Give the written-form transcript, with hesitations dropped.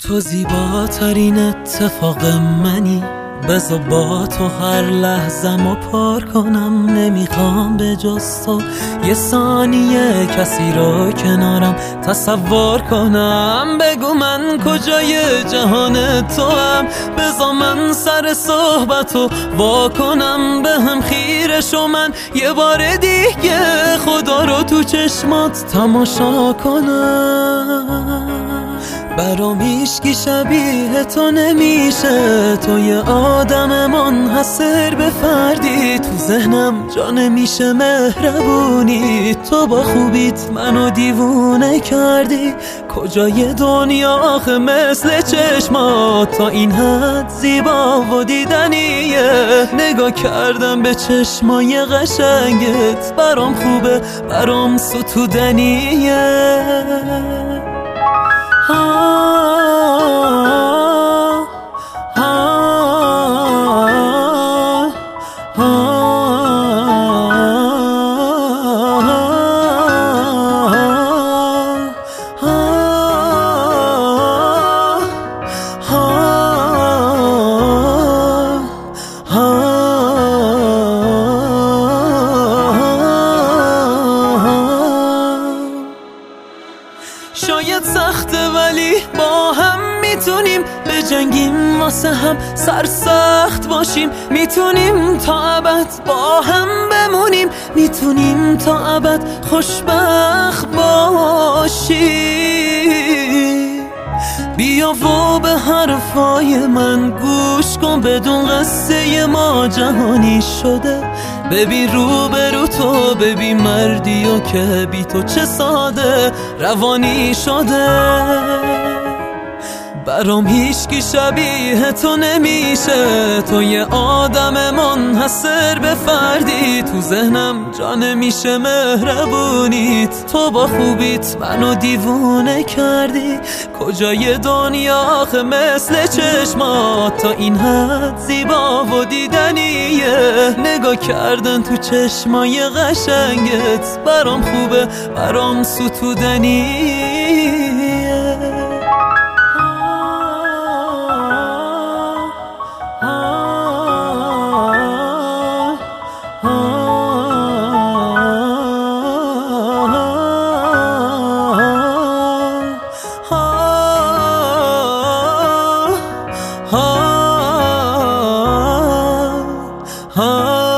تو زیباترین اتفاق منی، بذار با تو هر لحظه‌مو پر کنم. نمیخوام به جز تو یه ثانیه کسی رو کنارم تصور کنم. بگو من کجای جهان تو هم، بذار من سر صحبتو وا کنم. به هم خیره شو، من یه بار دیگه خدا رو تو چشمات تماشا کنم. برام هیچکی شبیه تو نمیشه، تو یه آدم منحصر به فردی. تو ذهنم جا نمیشه مهربونی، تو با خوبیت منو دیوونه کردی. کجای دنیا آخه مثل چشمات تا این حد زیبا و دیدنیه. نگاه کردم به چشمای قشنگت، برام خوبه برام ستودنیه. شاید سخته ولی با هم میتونیم بجنگیم، واسه هم سرسخت باشیم. میتونیم تا ابد با هم بمونیم، میتونیم تا ابد خوشبخت باشیم. بیا و به حرفای من گوش کن، بدون قصه ما جهانی شده. ببین رو تو، ببین مردی و که بی تو چه ساده روانی شده. برام هیچکی شبیه تو نمیشه، تو یه آدم منحصر به فردی. تو ذهنم جا نمیشه مهربونیت، تو با خوبیت منو دیوونه کردی. کجای دنیا آخه مثل چشمات تا این حد زیبا و دیدنیه. نگاه کردن تو چشمای قشنگت، برام خوبه برام ستودنیه. ها